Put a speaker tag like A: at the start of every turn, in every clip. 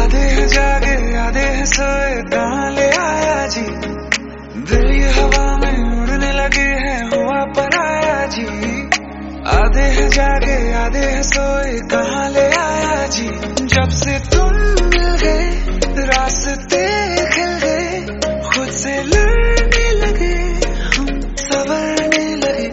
A: आधे हैं जागे आधे हैं सोए, कहाँ ले आया जी दिल ये हवा में उड़ने लगे हैं, हुआ पराया जी। आधे हैं जागे आधे हैं सोए, कहाँ ले आया जी। जब से तुम मिल गए रास्ते खिल गए, खुद से लड़ने लगे हम संवरने लगे।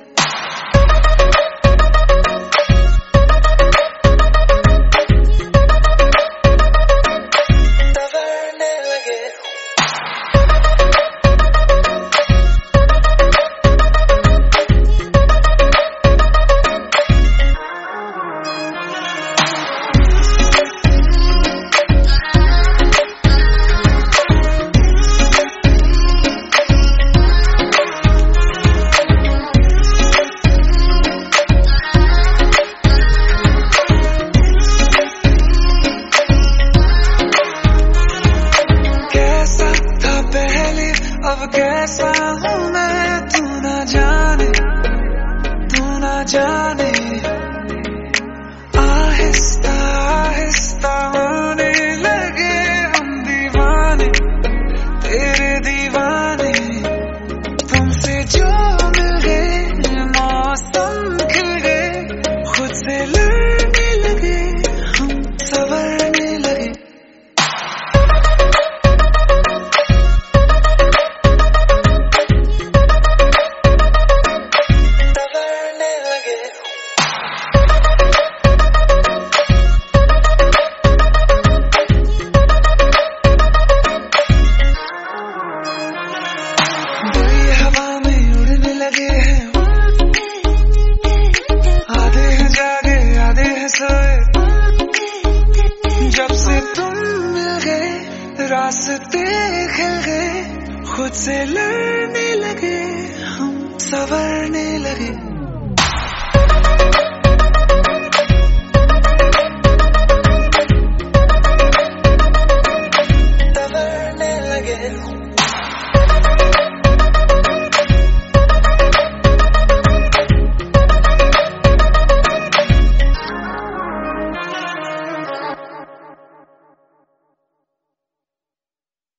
A: अब कैसा हूँ मैं, तू ना जाने तू ना जाने। आहिस्ता आहिस्ता होने लगे हम दीवाने, तेरे दीवाने। तुमसे जो मिल गए मौसम खिल गए, खुद से लड़ने लगे हम संवरने लगे। आधे हैं जागे आधे हैं सोए, जब से तुम मिल गए रास्ते खिल गए, खुद से लड़ने लगे हम संवरने लगे।